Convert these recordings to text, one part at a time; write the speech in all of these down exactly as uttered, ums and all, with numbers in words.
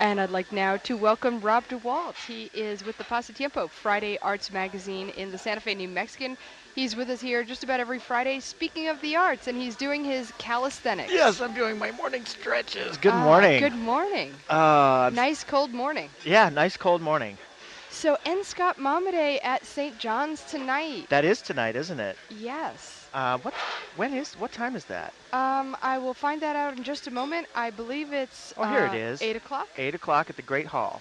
And I'd like now to welcome Rob DeWalt. He is with the Pasatiempo, Friday Arts Magazine in the Santa Fe New Mexican. He's with us here just about every Friday, speaking of the arts, and he's doing his calisthenics. Yes, I'm doing my morning stretches. Good Ah, morning. Good morning. Uh, Nice cold morning. yeah, nice cold morning. So, N. Scott Momaday at Saint John's tonight. That is tonight, isn't it? Yes. Uh, what? When is? What time is that? Um, I will find that out in just a moment. I believe it's Oh, here uh, it is. eight o'clock. Eight o'clock at the Great Hall,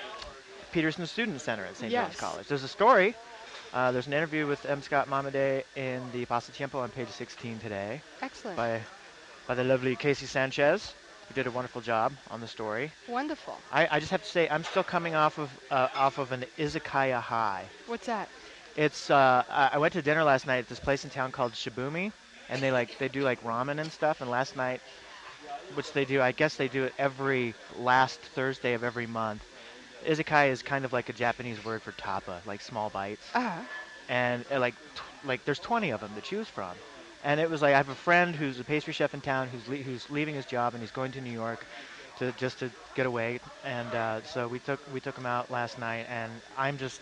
Peterson Student Center at Saint Yes. John's College. There's a story. Uh, there's an interview with M. Scott Momaday in the Pasatiempo on page sixteen today Excellent. by by the lovely Casey Sanchez, who did a wonderful job on the story. Wonderful. I, I just have to say, I'm still coming off of uh, off of an izakaya high. What's that? It's uh, I I went to dinner last night at this place in town called Shibumi, and they like they do like ramen and stuff. And last night, which they do, I guess they do it every last Thursday of every month. Izakaya is kind of like a Japanese word for tapa, like small bites. Uh-huh. And uh, like t- like there's twenty of them to choose from. And it was like I have a friend who's a pastry chef in town who's le- who's leaving his job and he's going to New York to just to get away. And uh, so we took we took him out last night, and I'm just.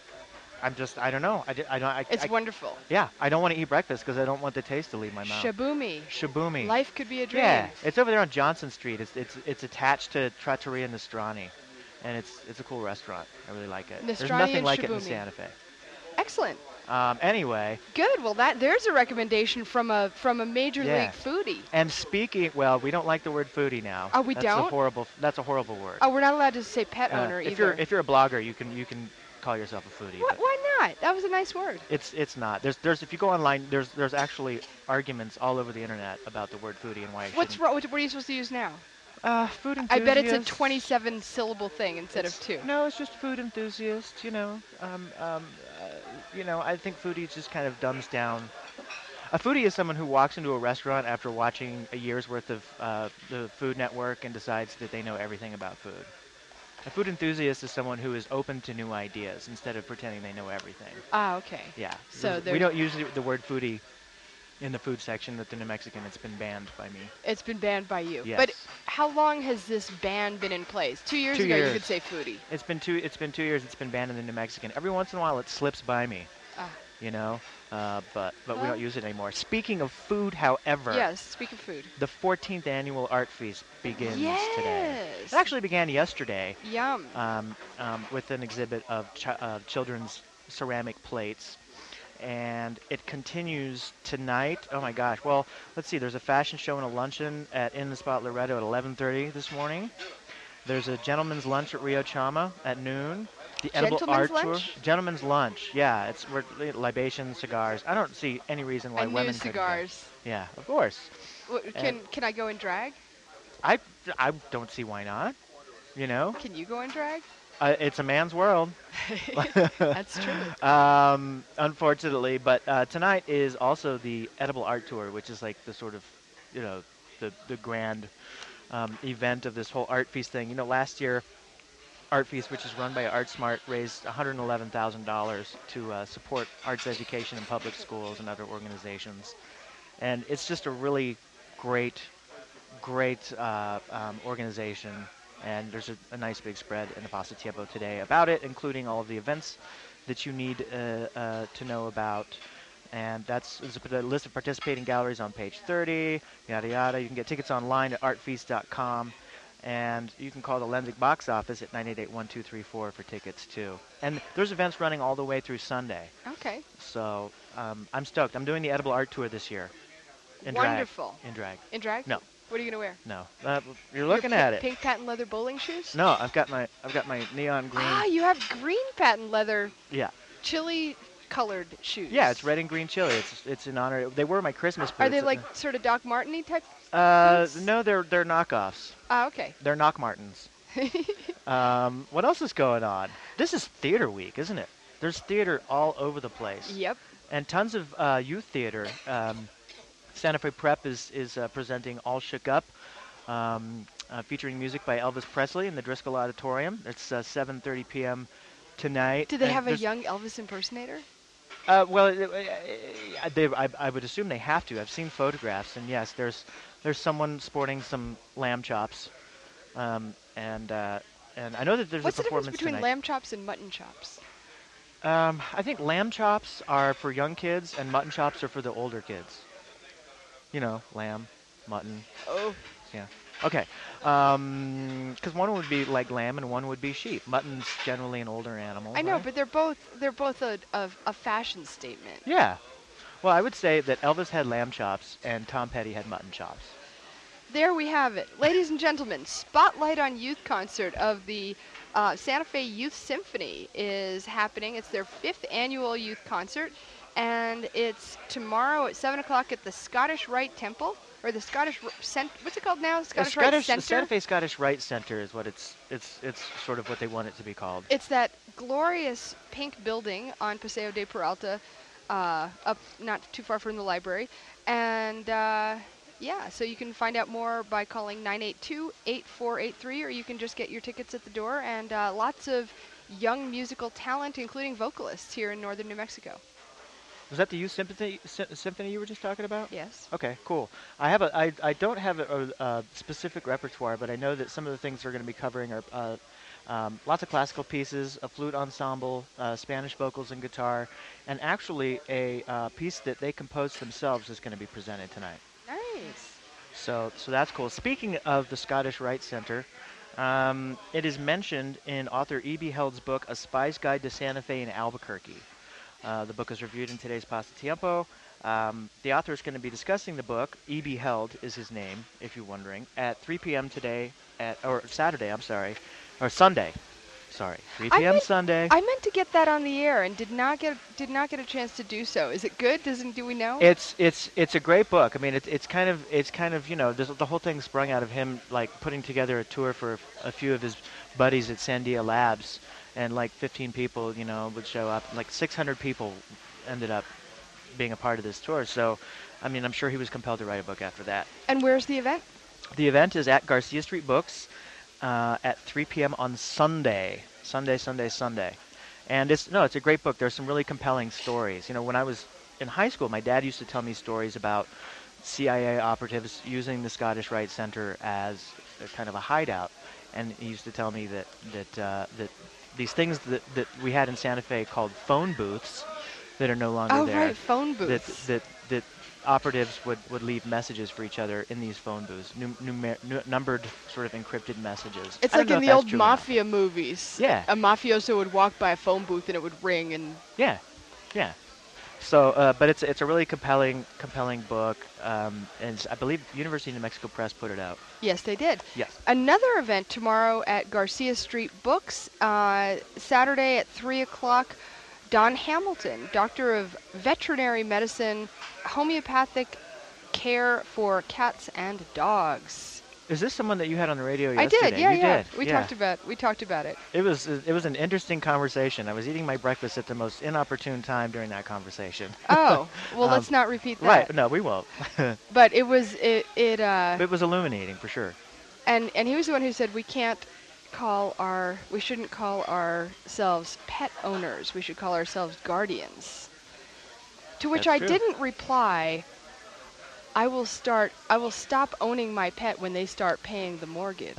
I'm just, I don't know. I, di- I don't, I, It's I, wonderful. yeah, I don't want to eat breakfast because I don't want the taste to leave my mouth. Shabumi. Shibumi. Life could be a dream. Yeah, it's over there on Johnson Street. It's it's it's attached to Trattoria Nostrani, and it's it's a cool restaurant. I really like it. There's Nostrani nothing and like it in Shibumi. Santa Fe. Excellent. Um, anyway, Good. Well, that there's a recommendation from a from a major Yeah. league foodie. and speaking, well, we don't like the word foodie now. Oh, we that's A don't? horrible. That's a horrible word. Oh, we're not allowed to say pet Uh, owner if either. you're if you're a blogger, you can you can call yourself a foodie. Wh- but why not? That was a nice word. It's it's not. There's there's if you go online, there's there's actually arguments all over the internet about the word foodie and why it What's shouldn't. wrong? What, what are you supposed to use now? Uh, food I bet it's a enthusiast. twenty-seven syllable thing instead It's- of two. No, it's just food enthusiast. You know, um, um, uh, you know. I think foodie just kind of dumbs down. A foodie is someone who walks into a restaurant after watching a year's worth of uh, the Food Network and decides that they know everything about food. A food enthusiast is someone who is open to new ideas instead of pretending they know everything. Ah, okay. Yeah. So There's- we there- don't use the the word foodie in the food section at the New Mexican. It's been banned by me. It's been banned by you. Yes. But how long has this ban been in place? Two years Two ago, you years. could say foodie. It's been two. It's been two years. It's been banned in the New Mexican. Every once in a while, it slips by me. Ah. You know, uh, but but we Well- don't use it anymore. Speaking of food, however, Yes. Speak of food. the fourteenth annual Art Feast begins today. Yes. It actually began yesterday Yum. um, um, with an exhibit of chi- uh, children's ceramic plates. And it continues tonight. Oh my gosh. Well, let's see. There's a fashion show and a luncheon at In the Spot Loretto at eleven thirty this morning. There's a gentleman's lunch at Rio Chama at noon. The edible Gentleman's art lunch? tour. Gentleman's lunch. Yeah, it's we're, li- libations, cigars. I don't see any reason why and women new couldn't go. cigars. Yeah, of course. W- Can can I go in drag? I I don't see why not. You know, Can you go in drag? uh, it's a man's world. That's true. Um, unfortunately, but uh, tonight is also the edible art tour, which is like the sort of, you know, the the grand um, event of this whole art feast thing. You know, last year, Art Feast, which is run by ArtSmart, raised one hundred eleven thousand dollars to uh, support arts education in public schools and other organizations, and it's just a really great, great uh, um, organization. And there's a, a nice big spread in the Pasatiempo today about it, including all of the events that you need uh, uh, to know about. And that's there's a list of participating galleries on page thirty, yada yada. You can get tickets online at art feast dot com. And you can call the Lenzik box office at nine eight eight, one two three four for tickets, too. And there's events running all the way through Sunday. Okay. So um, I'm stoked. I'm doing the edible art tour this year. In Wonderful. Drag. In drag. In drag? No. What are you gonna wear? No. Uh, you're Your looking pi- at it. Pink patent leather bowling shoes? No, I've got my I've got my neon green. Ah, you have green patent leather Yeah. chili colored shoes. Yeah, it's red and green chili. It's it's in honor. They were my Christmas boots. Are they like sort of Doc Marteny type? Uh, boots? no, they're they're knockoffs. Ah, okay. They're knock Martens. Um, what else is going on? This is theater week, isn't it? There's theater all over the place. Yep. And tons of uh, youth theater. Um, Santa Fe Prep is is uh, presenting All Shook Up, um, uh, featuring music by Elvis Presley in the Driscoll Auditorium. It's uh, seven thirty p m tonight. Do they And have a there's- young Elvis impersonator? Uh, well, uh, uh, they, I, I would assume they have to. I've seen photographs, and yes, there's there's someone sporting some lamb chops, um, and uh, and I know that there's What's a the difference performance between tonight. lamb chops and mutton chops? Um, I think lamb chops are for young kids, and mutton chops are for the older kids. You know, lamb, mutton. Oh, Yeah. Okay. Um 'cause one would be like lamb and one would be sheep. Mutton's generally an older animal, I know, right? but they're both they're both a a, a fashion statement. Yeah. Well, I would say that Elvis had lamb chops and Tom Petty had mutton chops. There we have it. Ladies and gentlemen, Spotlight on Youth concert of the uh, Santa Fe Youth Symphony is happening. It's their fifth annual youth concert, and it's tomorrow at seven o'clock at the Scottish Rite Temple, or the Scottish R- Cent- what's it called now? A Scottish Rite Scottish, the Center? Santa Fe Scottish Rite Center is what it's it's it's sort of what they want it to be called. It's that glorious pink building on Paseo de Peralta, uh, up not too far from the library. And uh, yeah, so you can find out more by calling nine eight two, eight four eight three, or you can just get your tickets at the door. And uh, lots of young musical talent, including vocalists here in northern New Mexico. Was that the Youth Symphony, Sy- Symphony you were just talking about? Yes. Okay, cool. I have a I, I don't have a, a, a specific repertoire, but I know that some of the things we're going to be covering are uh, um, lots of classical pieces, a flute ensemble, uh, Spanish vocals and guitar, and actually a uh, piece that they composed themselves is going to be presented tonight. Nice. So so that's cool. Speaking of the Scottish Rite Center, um, it is mentioned in author E B. Held's book, A Spy's Guide to Santa Fe and Albuquerque. Uh, the book is reviewed in today's Pasatiempo. Um, the author is going to be discussing the book. E B. Held is his name, if you're wondering, at three p.m. today, at or Saturday, I'm sorry, or Sunday. Sorry, three I p.m. meant- Sunday. I meant to get that on the air and did not get did not get a chance to do so. Is it good? Doesn't do we know? It's it's it's a great book. I mean, it's it's kind of it's kind of you know this, the whole thing sprung out of him like putting together a tour for a few of his buddies at Sandia Labs, and like fifteen people you know would show up. Like six hundred people ended up being a part of this tour. So, I mean, I'm sure he was compelled to write a book after that. And where's the event? The event is at Garcia Street Books uh, at three p.m. on Sunday. Sunday, Sunday, Sunday. And it's no, it's a great book. There's some really compelling stories. You know, when I was in high school, my dad used to tell me stories about C I A operatives using the Scottish Rite Center as a kind of a hideout. And he used to tell me that that uh, that these things that, that we had in Santa Fe called phone booths that are no longer Oh, there. right, phone That booths. that that operatives would, would leave messages for each other in these phone booths, num- numer- nu- numbered sort of encrypted messages. It's I don't like know in if the that's old true or not. mafia movies. Yeah. A mafioso would walk by a phone booth and it would ring, and Yeah, yeah. So, uh, but it's it's a really compelling compelling book, um, and it's- I believe University of New Mexico Press put it out. yes, they did. Yes. Another event tomorrow at Garcia Street Books, uh, Saturday at three o'clock. Don Hamilton, doctor of veterinary medicine, homeopathic care for cats and dogs. Is this someone that you had on the radio I yesterday? did, yeah, you yeah. Did. We yeah. talked about we talked about it. It was it was an interesting conversation. I was eating my breakfast at the most inopportune time during that conversation. Oh, well, Um, let's not repeat that. Right? No, we won't. But it was it it uh It was illuminating for sure. and and he was the one who said we can't call our we shouldn't call ourselves pet owners. We should call ourselves guardians. To which That's I true. didn't reply. I will start I will stop owning my pet when they start paying the mortgage.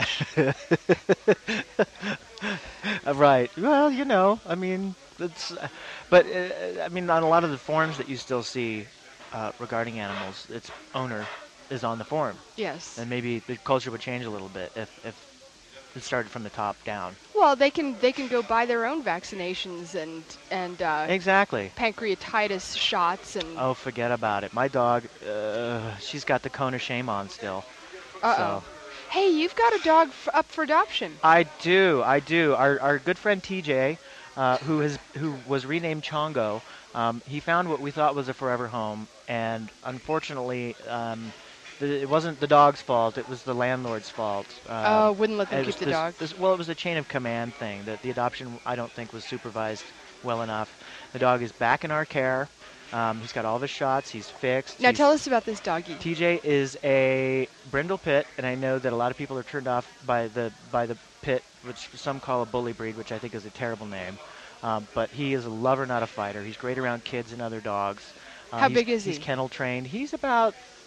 Uh, right. Well, you know, I mean, it's, uh, but uh, I mean, on a lot of the forums that you still see uh, regarding animals, its owner is on the forum, Yes. and maybe the culture would change a little bit if if it started from the top down. Well, they can they can go buy their own vaccinations and and uh, Exactly. pancreatitis shots and Oh, forget about it. My dog, uh, she's got the cone of shame on still. uh-oh. So. Hey, you've got a dog f- up for adoption. I do, I do. Our our good friend T J, uh, who has who was renamed Chongo, um, he found what we thought was a forever home, and unfortunately, um, the, it wasn't the dog's fault. It was the landlord's fault. Uh, Oh, wouldn't let them it keep was the this- dog. this- well, it was a chain of command thing. That the adoption, I don't think, was supervised well enough. The dog is back in our care. Um, he's got all of his shots. He's fixed. Now he's, tell us about this doggy. T J is a brindle pit, and I know that a lot of people are turned off by the by the pit, which some call a bully breed, which I think is a terrible name. Um, but he is a lover, not a fighter. He's great around kids and other dogs. Uh, How he's- big is he? He's kennel trained. He's about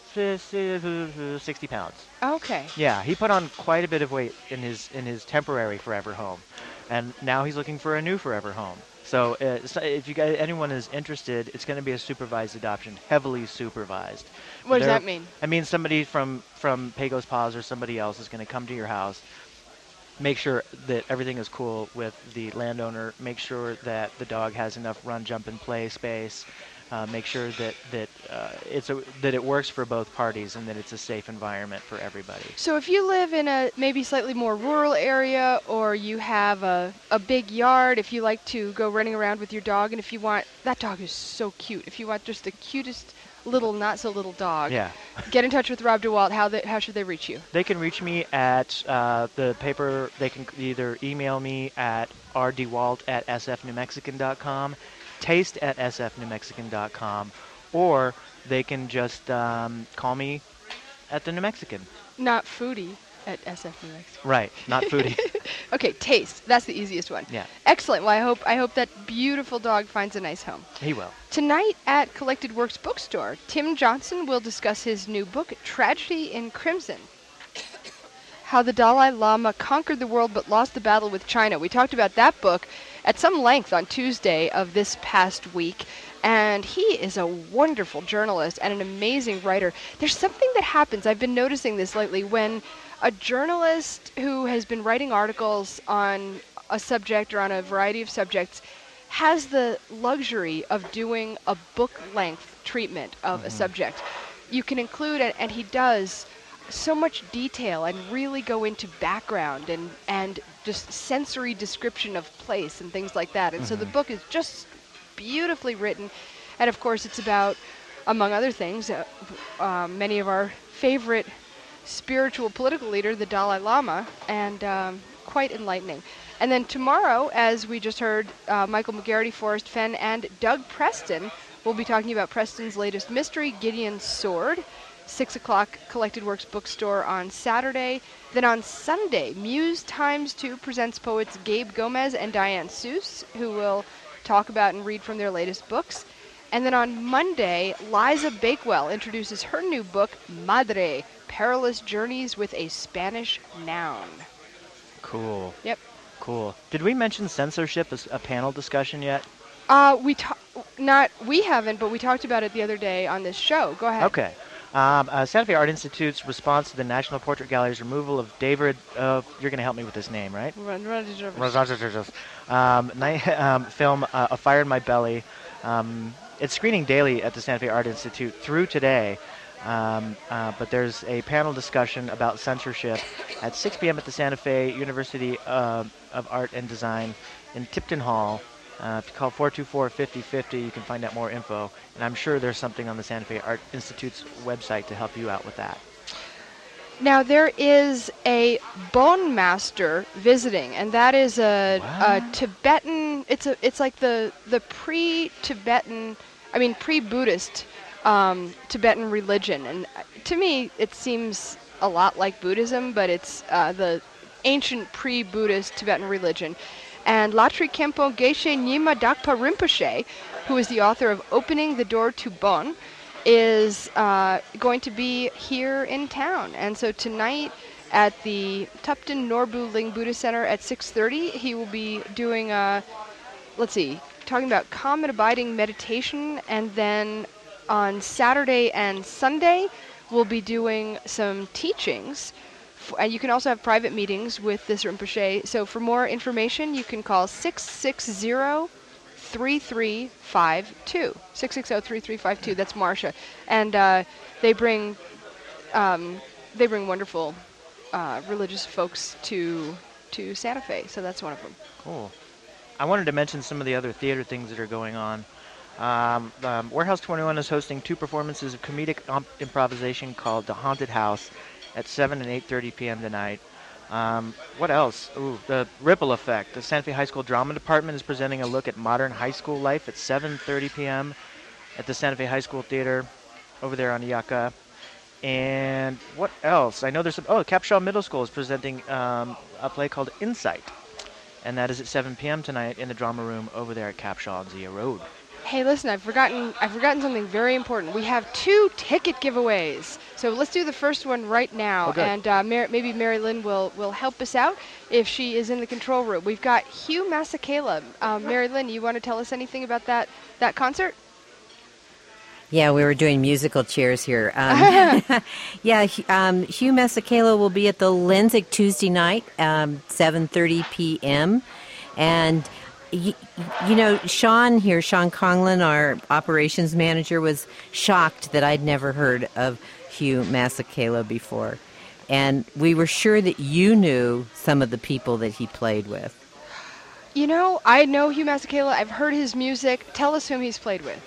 sixty pounds. Okay. Yeah, he put on quite a bit of weight in his in his temporary forever home, and now he's looking for a new forever home. So, uh, so if you guys, anyone is interested, it's going to be a supervised adoption, heavily supervised. What does There- that mean? I mean, somebody from from Pagos Paws or somebody else is going to come to your house, make sure that everything is cool with the landowner, make sure that the dog has enough run, jump, and play space, uh, make sure that that uh, it's a, that it works for both parties and that it's a safe environment for everybody. So if you live in a maybe slightly more rural area, or you have a, a big yard, if you like to go running around with your dog, and if you want, that dog is so cute. If you want just the cutest little not so little dog, Yeah. get in touch with Rob DeWalt. How the, how should they reach you? They can reach me at uh, the paper. They can either email me at r d walt at s f new mexican dot com, taste at s f new mexican dot com, or they can just um, call me at the New Mexican. Not foodie at S F New Mexico. Right, not foodie. Okay, taste. That's the easiest one. Yeah, Excellent. Well, I hope I hope that beautiful dog finds a nice home. he will. Tonight at Collected Works Bookstore, Tim Johnson will discuss his new book, Tragedy in Crimson. How the Dalai Lama conquered the world but lost the battle with China. We talked about that book at some length on Tuesday of this past week. And he is a wonderful journalist and an amazing writer. There's something that happens, I've been noticing this lately, when a journalist who has been writing articles on a subject or on a variety of subjects has the luxury of doing a book-length treatment of Mhm. a subject. You can include, and, and he does, so much detail and really go into background and, and just sensory description of place and things like that. And so the Mhm. book is just beautifully written. And of course, it's about, among other things, uh, uh, many of our favorite spiritual political leader, the Dalai Lama, and um, quite enlightening. And then tomorrow, as we just heard, uh, Michael McGarity, Forrest Fenn, and Doug Preston will be talking about Preston's latest mystery, Gideon's Sword. six o'clock, Collected Works Bookstore on Saturday. Then on Sunday, Muse Times two presents poets Gabe Gomez and Diane Seuss, who will talk about and read from their latest books. And then on Monday, Liza Bakewell introduces her new book, Madre, Perilous Journeys with a Spanish Noun. Cool. Yep. Cool. Did we mention censorship as a panel discussion yet? Uh, we ta- not we haven't, but we talked about it the other day on this show. Go ahead. Okay. Um, uh, Santa Fe Art Institute's response to the National Portrait Gallery's removal of David, uh, you're going to help me with this name, right? Um, ni- um, film uh, A Fire in My Belly. Um, it's screening daily at the Santa Fe Art Institute through today, um, uh, but there's a panel discussion about censorship at six p.m. at the Santa Fe University uh, of Art and Design in Tipton Hall. Uh, if you call four two four, five oh five oh, you can find out more info, and I'm sure there's something on the Santa Fe Art Institute's website to help you out with that. Now there is a bone master visiting, and that is a, a What? Tibetan. It's a. It's like the the pre-Tibetan, I mean pre-Buddhist um, Tibetan religion, and uh, to me it seems a lot like Buddhism, but it's uh, the ancient pre-Buddhist Tibetan religion. And Latri Kempo Geshe Nyima Dakpa Rinpoche, who is the author of Opening the Door to Bon, is uh, going to be here in town. And so tonight at the Tupton Norbu Ling Buddhist Center at six thirty, he will be doing, uh, let's see, talking about calm and abiding meditation. And then on Saturday and Sunday, we'll be doing some teachings. And you can also have private meetings with this Rinpoche. So for more information, you can call six six zero, three three five two. six six zero, three three five two. That's Marcia. And uh, they bring um, they bring wonderful uh, religious folks to to Santa Fe. So that's one of them. Cool. I wanted to mention some of the other theater things that are going on. Um, um, Warehouse twenty-one is hosting two performances of comedic um, improvisation called The Haunted House at seven and eight thirty p.m. tonight. Um, what else? Ooh, the Ripple Effect. The Santa Fe High School Drama Department is presenting a look at modern high school life at seven thirty p.m. at the Santa Fe High School Theater over there on Yucca. And what else? I know there's some... Oh, Capshaw Middle School is presenting um, a play called Insight. And that is at seven p.m. tonight in the drama room over there at Capshaw on Zia Road. Hey, listen, I've forgotten I've forgotten something very important. We have two ticket giveaways. So let's do the first one right now. Oh, good. And uh, Mar- maybe Mary Lynn will, will help us out if she is in the control room. We've got Hugh Masekela. Um, Mary Lynn, you want to tell us anything about that, that concert? Yeah, we were doing musical chairs here. Um, yeah, Hu- um, Hugh Masekela will be at the Lenzik Tuesday night, um, seven thirty p.m. And, y- you know, Sean here, Sean Conglin, our operations manager, was shocked that I'd never heard of Hugh Masekela before. And we were sure that you knew some of the people that he played with. You know, I know Hugh Masekela. I've heard his music. Tell us whom he's played with.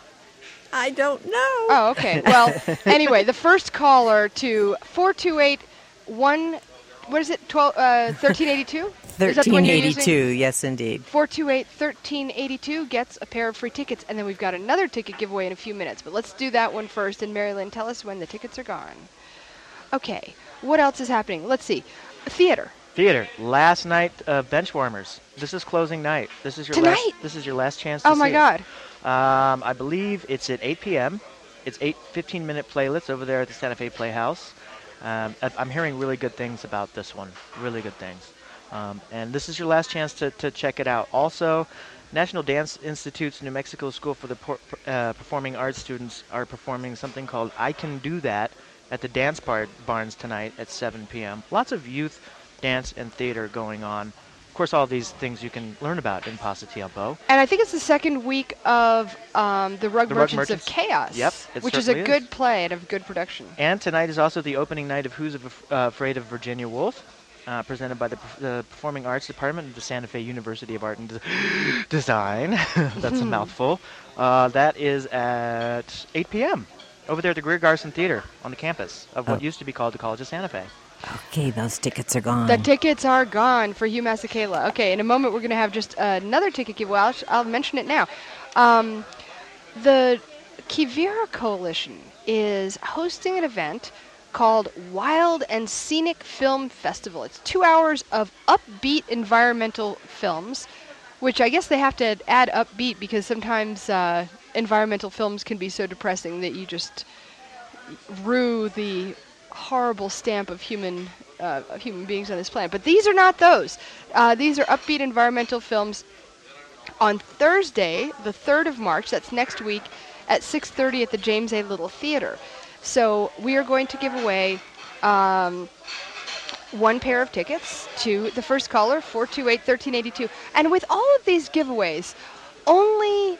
I don't know. Oh, okay. Well, anyway, the first caller to four two eight one, what is it, twelve, uh, thirteen eighty-two? thirteen eighty-two, yes, indeed. four two eight, thirteen eighty-two gets a pair of free tickets, and then we've got another ticket giveaway in a few minutes. But let's do that one first, and Mary Lynn, tell us when the tickets are gone. Okay, what else is happening? Let's see. Theater. Theater. Last night, uh, bench warmers. This is closing night. This is your Tonight? last. This is your last chance. To Oh, my see God. It. Um, I believe it's at eight p.m. It's eight fifteen-minute playlets over there at the Santa Fe Playhouse. Um, I- I'm hearing really good things about this one. Really good things. Um, and this is your last chance to, to check it out. Also, National Dance Institute's New Mexico School for the Por- uh, Performing Arts students are performing something called I Can Do That at the Dance Bar- Barns tonight at seven p.m. Lots of youth dance and theater going on. Of course, all these things you can learn about in Pasatiempo. And I think it's the second week of um, the Rug The Rug Merchants, Merchants. of Chaos, Yep, it which is a certainly good is. play and a good production. And tonight is also the opening night of Who's Af- uh, Afraid of Virginia Woolf, uh, presented by the, Perf- the Performing Arts Department of the Santa Fe University of Art and De- Design. That's a mouthful. Uh, that is at eight p.m. over there at the Greer Garson Theater on the campus of what Oh. used to be called the College of Santa Fe. Okay, those tickets are gone. The tickets are gone for Hugh Masekela. Okay, in a moment we're going to have just another ticket giveaway. I'll, sh- I'll mention it now. Um, the Quivira Coalition is hosting an event called Wild and Scenic Film Festival. It's two hours of upbeat environmental films, which I guess they have to add upbeat because sometimes uh, environmental films can be so depressing that you just rue the horrible stamp of human uh, of human beings on this planet. But these are not those. Uh, these are upbeat environmental films. On Thursday, the third of March, that's next week, at six thirty at the James A. Little Theater. So we are going to give away um, one pair of tickets to the first caller, four two eight, thirteen eighty-two. And with all of these giveaways, only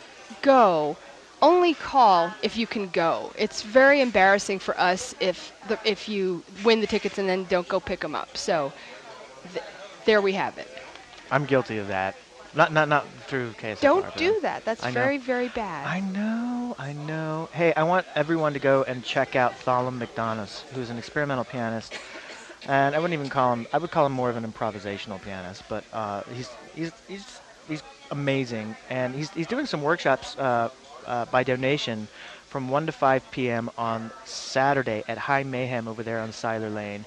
go Only call if you can go. It's very embarrassing for us if the, if you win the tickets and then don't go pick them up. So th- there we have it. I'm guilty of that. Not not not through K S F R. Don't but do that. That's I know. very, very bad. I know, I know. Hey, I want everyone to go and check out Thalum McDonough, who's an experimental pianist. And I wouldn't even call him, I would call him more of an improvisational pianist, but uh, he's, he's, he's, he's amazing. And he's, he's doing some workshops uh, uh, by donation from one to five p.m. on Saturday at High Mayhem over there on Siler Lane.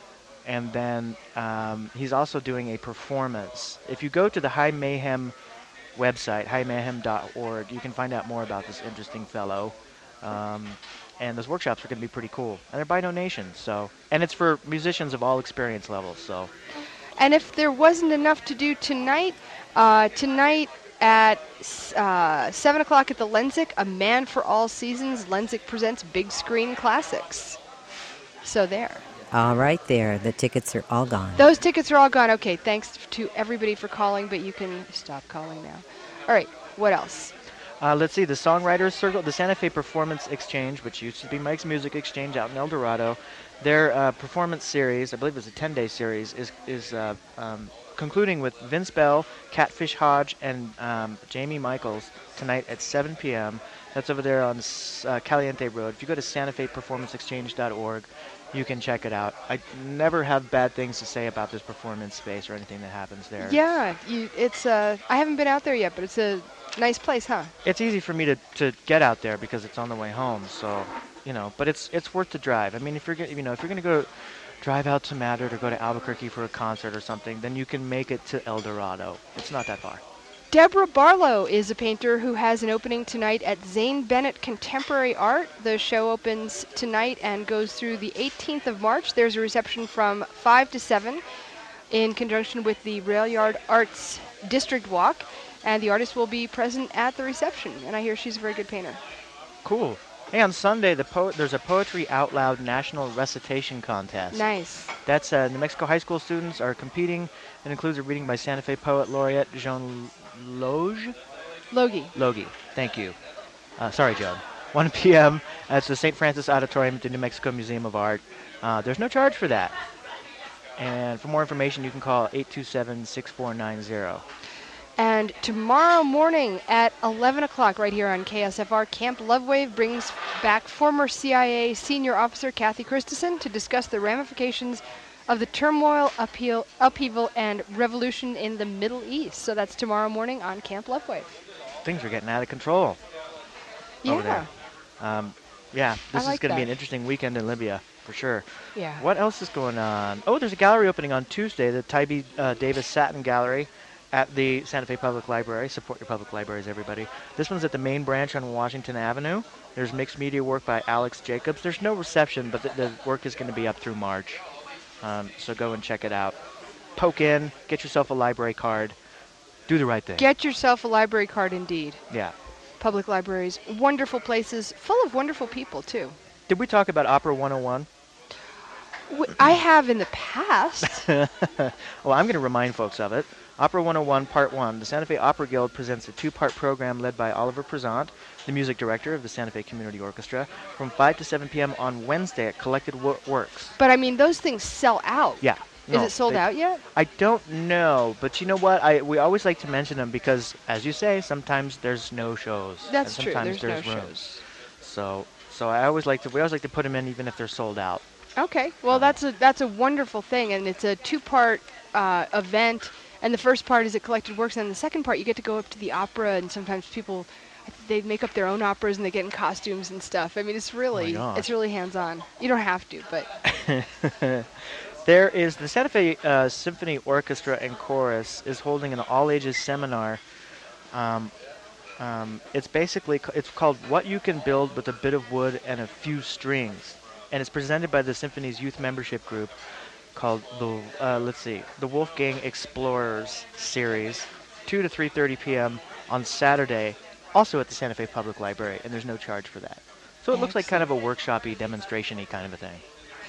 And then um, he's also doing a performance. If you go to the High Mayhem website, high mayhem dot org, you can find out more about this interesting fellow. Um, and those workshops are going to be pretty cool. And they're by donation, so. And it's for musicians of all experience levels, so. And if there wasn't enough to do tonight, uh, tonight at uh, seven o'clock at the Lenzik, A Man for All Seasons, Lenzik presents Big Screen Classics. So there. All right there. The tickets are all gone. Those tickets are all gone. Okay, thanks to everybody for calling, but you can stop calling now. All right, what else? Uh, let's see, the Songwriters Circle, the Santa Fe Performance Exchange, which used to be Mike's Music Exchange out in El Dorado, their uh, performance series, I believe it's a ten-day series, is is uh, um, concluding with Vince Bell, Catfish Hodge, and um, Jamie Michaels tonight at seven p.m. That's over there on uh, Caliente Road. If you go to santa fe performance exchange dot org, you can check it out. I never have bad things to say about this performance space or anything that happens there. Yeah, you, it's. Uh, I haven't been out there yet, but it's a nice place, huh? It's easy for me to, to get out there because it's on the way home. So, you know, but it's it's worth the drive. I mean, if you're gonna, you know, if you're gonna go drive out to Madrid or go to Albuquerque for a concert or something, then you can make it to El Dorado. It's not that far. Deborah Barlow is a painter who has an opening tonight at Zane Bennett Contemporary Art. The show opens tonight and goes through the eighteenth of March. There's a reception from five to seven in conjunction with the Rail Yard Arts District Walk, and the artist will be present at the reception, and I hear she's a very good painter. Cool. Hey, on Sunday, the po- there's a Poetry Out Loud National Recitation Contest. Nice. That's uh, New Mexico high school students are competing. It includes a reading by Santa Fe poet laureate Jean Loge? Logie. Logie. Thank you. Uh, sorry, Joan. one p m at the Saint Francis Auditorium at the New Mexico Museum of Art. Uh, there's no charge for that. And for more information, you can call eight two seven, six four nine zero. And tomorrow morning at eleven o'clock right here on K S F R, Camp Lovewave brings back former C I A senior officer Kathy Christensen to discuss the ramifications of the turmoil, upheaval, upheaval and revolution in the Middle East. So that's tomorrow morning on Camp Lovewave. Things are getting out of control. over Yeah. there. Um, yeah, this I like is going to be that. an interesting weekend in Libya, for sure. Yeah. What else is going on? Oh, there's a gallery opening on Tuesday, the Tybee uh, Davis Satin Gallery at the Santa Fe Public Library. Support your public libraries, everybody. This one's at the main branch on Washington Avenue. There's mixed media work by Alex Jacobs. There's no reception, but the, the work is going to be up through March. Um, so go and check it out. Poke in, get yourself a library card. Do the right thing. Get yourself a library card indeed. Yeah. Public libraries, wonderful places, full of wonderful people too. Did we talk about Opera one oh one? W- I have in the past. Well, I'm going to remind folks of it. Opera one oh one Part one. The Santa Fe Opera Guild presents a two-part program led by Oliver Prezant, the music director of the Santa Fe Community Orchestra, from five to seven p m on Wednesday at Collected Wo- Works. But I mean, those things sell out. Yeah. Is No, it sold they- out yet? I don't know, but you know what? I we always like to mention them because, as you say, sometimes there's no shows. That's and true. sometimes There's, no room. shows. So, so I always like to. We always like to put them in, even if they're sold out. Okay. Well, Um, that's a that's a wonderful thing, and it's a two-part uh, event. And the first part is at Collected Works, and the second part you get to go up to the opera, and sometimes people they make up their own operas and they get in costumes and stuff. I mean, it's really gosh. it's really hands-on. You don't have to, but There is the Santa Fe uh, Symphony Orchestra and Chorus is holding an all-ages seminar. Um, um, it's basically c- it's called "What You Can Build with a Bit of Wood and a Few Strings," and it's presented by the Symphony's youth membership group called the uh, let's see the Wolfgang Explorers series, two to three thirty p m on Saturday, also at the Santa Fe Public Library, and there's no charge for that. So it looks like kind of a workshop-y, demonstration-y kind of a thing.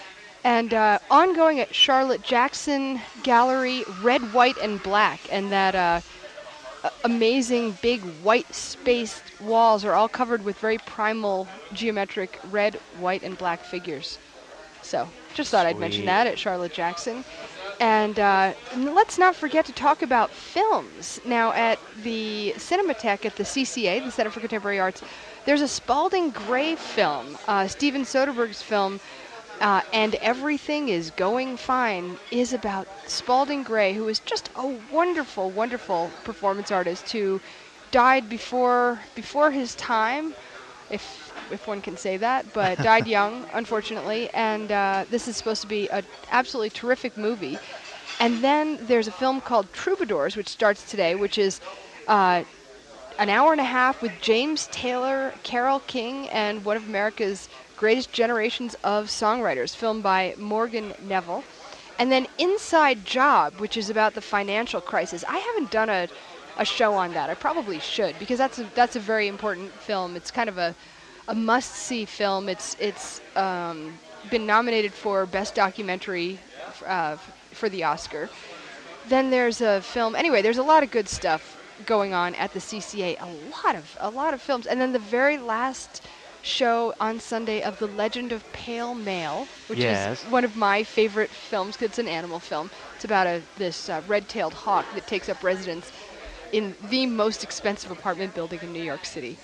And uh, ongoing at Charlotte Jackson Gallery, Red, White, and Black. And that uh, a- amazing big white spaced walls are all covered with very primal geometric red, white, and black figures. So just thought I'd mention Sweet. that at Charlotte Jackson. And uh, n- let's not forget to talk about films. Now at the Cinematheque at the C C A, the Center for Contemporary Arts, there's a Spalding Gray film, uh, Steven Soderbergh's film, Uh, and Everything is Going Fine is about Spalding Gray, who is just a wonderful, wonderful performance artist who died before before his time, if if one can say that, but died young, unfortunately. And uh, this is supposed to be an absolutely terrific movie. And then there's a film called Troubadours, which starts today, which is uh, an hour and a half with James Taylor, Carole King, and one of America's greatest generations of songwriters, filmed by Morgan Neville. And then Inside Job, which is about the financial crisis. I haven't done a, a show on that. I probably should, because that's a, that's a very important film. It's kind of a, a must-see film. It's it's um, been nominated for Best Documentary uh, for the Oscar. Then there's a film. Anyway, there's a lot of good stuff going on at the C C A. A lot of a lot of films. And then the very last show on Sunday of The Legend of Pale Male, which Yes. is one of my favorite films 'cause it's an animal film. It's about a this uh, red-tailed hawk that takes up residence in the most expensive apartment building in New York City.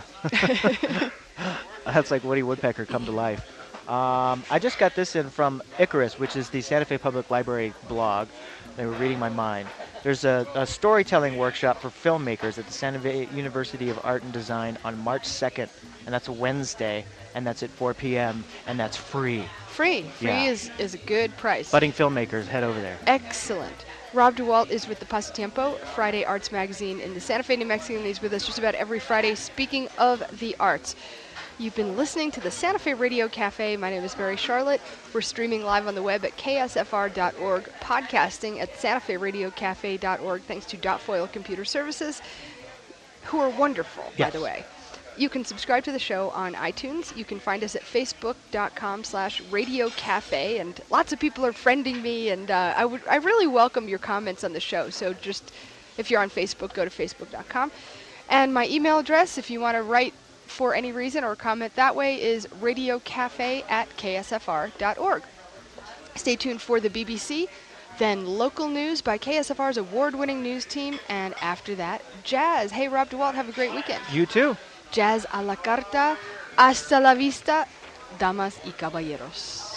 That's like Woody Woodpecker come to life. Um, I just got this in from Icarus, which is the Santa Fe Public Library blog. They were reading my mind. There's a, a storytelling workshop for filmmakers at the Santa Fe University of Art and Design on March second, and that's a Wednesday, and that's at four p m, and that's free. Free. Free Yeah. is, is a good price. Budding filmmakers, head over there. Excellent. Rob DeWalt is with the Pasatiempo, Friday Arts Magazine in the Santa Fe, New Mexico. He's with us just about every Friday speaking of the arts. You've been listening to the Santa Fe Radio Cafe. My name is Mary Charlotte. We're streaming live on the web at K S F R dot org, podcasting at Santa Fe Radio Cafe dot org, thanks to Dot Foil Computer Services, who are wonderful, Yes. by the way. You can subscribe to the show on iTunes. You can find us at facebook dot com slash radio cafe, and lots of people are friending me, and uh, I would I really welcome your comments on the show. So just, if you're on Facebook, go to facebook dot com. And my email address, if you want to write for any reason or comment that way, is radiocafe at K S F R dot org. Stay tuned for the B B C, then local news by K S F R's award-winning news team, and after that, jazz. Hey, Rob DeWalt, have a great weekend. You too. Jazz a la carta. Hasta la vista, damas y caballeros.